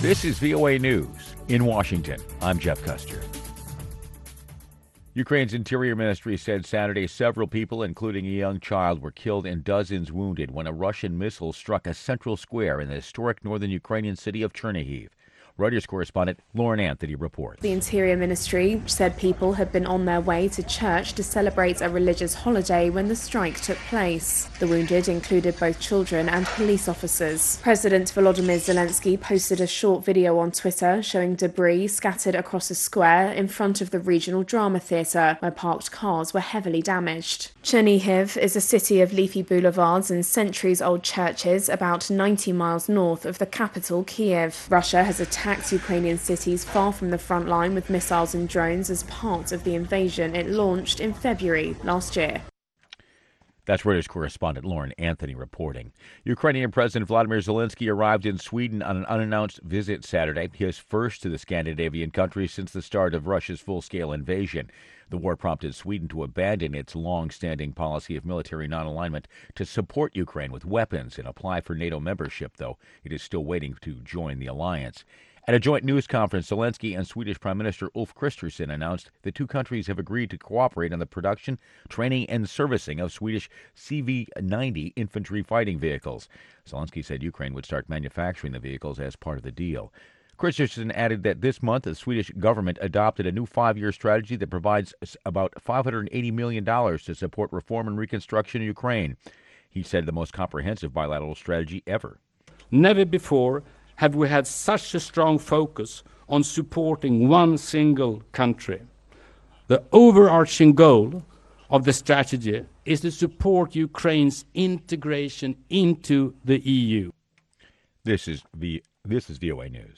This is VOA News. In Washington, I'm Jeff Custer. Ukraine's Interior Ministry said Saturday several people, including a young child, were killed and dozens wounded when a Russian missile struck a central square in the historic northern Ukrainian city of Chernihiv. Reuters correspondent Lauren Anthony reports. The Interior Ministry said people had been on their way to church to celebrate a religious holiday when the strike took place. The wounded included both children and police officers. President Volodymyr Zelensky posted a short video on Twitter showing debris scattered across a square in front of the regional drama theatre, where parked cars were heavily damaged. Chernihiv is a city of leafy boulevards and centuries-old churches about 90 miles north of the capital, Kiev. Russia has attacked Ukrainian cities far from the front line with missiles and drones as part of the invasion it launched in February last year. That's Reuters correspondent Lauren Anthony reporting. Ukrainian President Volodymyr Zelensky arrived in Sweden on an unannounced visit Saturday, his first to the Scandinavian country since the start of Russia's full-scale invasion. The war prompted Sweden to abandon its long-standing policy of military non-alignment to support Ukraine with weapons and apply for NATO membership, though it is still waiting to join the alliance. At a joint news conference, Zelensky and Swedish Prime Minister Ulf Kristersson announced the two countries have agreed to cooperate on the production, training, and servicing of Swedish CV-90 infantry fighting vehicles. Zelensky said Ukraine would start manufacturing the vehicles as part of the deal. Kristersson added that this month the Swedish government adopted a new 5-year strategy that provides about $580 million to support reform and reconstruction in Ukraine. He said the most comprehensive bilateral strategy ever. Never before have we had such a strong focus on supporting one single country. The overarching goal of the strategy is to support Ukraine's integration into the EU. This is VOA News.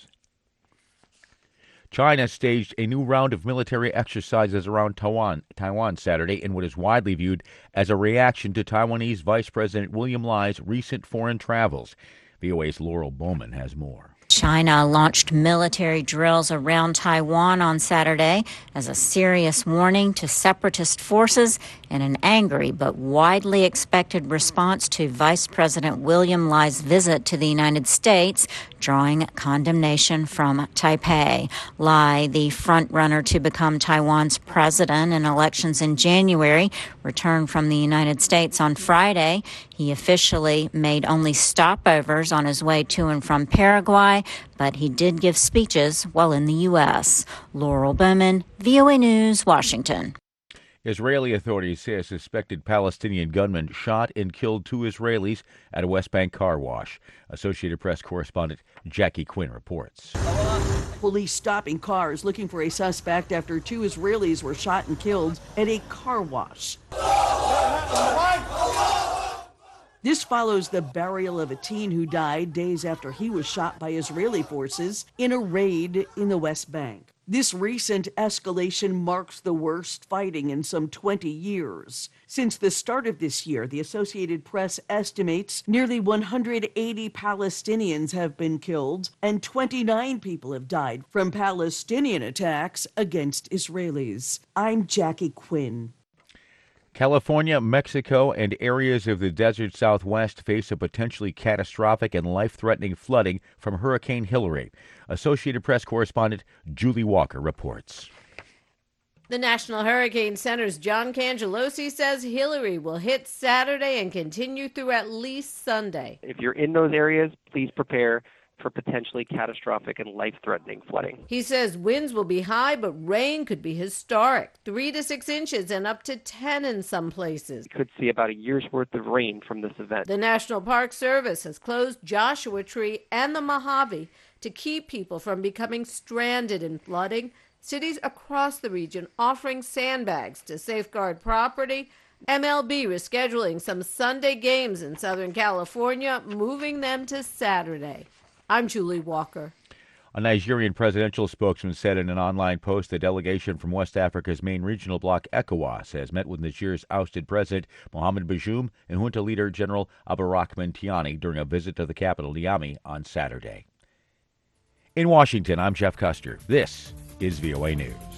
China staged a new round of military exercises around Taiwan Saturday in what is widely viewed as a reaction to Taiwanese Vice President William Lai's recent foreign travels. VOA's Laurel Bowman has more. China launched military drills around Taiwan on Saturday as a serious warning to separatist forces and an angry but widely expected response to Vice President William Lai's visit to the United States, drawing condemnation from Taipei. Lai, the front-runner to become Taiwan's president in elections in January, returned from the United States on Friday. He officially made only stopovers on his way to and from Paraguay, but he did give speeches while in the U.S. Laurel Bowman, VOA News, Washington. Israeli authorities say a suspected Palestinian gunman shot and killed 2 Israelis at a West Bank car wash. Associated Press correspondent Jackie Quinn reports. Police stopping cars looking for a suspect after 2 Israelis were shot and killed at a car wash. This follows the burial of a teen who died days after he was shot by Israeli forces in a raid in the West Bank. This recent escalation marks the worst fighting in some 20 years. Since the start of this year, the Associated Press estimates nearly 180 Palestinians have been killed and 29 people have died from Palestinian attacks against Israelis. I'm Jackie Quinn. California, Mexico, and areas of the desert Southwest face a potentially catastrophic and life-threatening flooding from Hurricane Hilary. Associated Press correspondent Julie Walker reports. The National Hurricane Center's John Cangelosi says Hilary will hit Saturday and continue through at least Sunday. If you're in those areas, please prepare for potentially catastrophic and life-threatening flooding. He says winds will be high, but rain could be historic, 3 to 6 inches and up to 10 in some places. We could see about a year's worth of rain from this event. The National Park Service has closed Joshua Tree and the Mojave to keep people from becoming stranded in flooding. Cities across the region offering sandbags to safeguard property. MLB rescheduling some Sunday games in Southern California, moving them to Saturday. I'm Julie Walker. A Nigerian presidential spokesman said in an online post the delegation from West Africa's main regional bloc, ECOWAS, has met with Nigeria's ousted president Mohamed Bazoum and junta leader General Abdurrahman Tiani during a visit to the capital, Niamey, on Saturday. In Washington, I'm Jeff Custer. This is VOA News.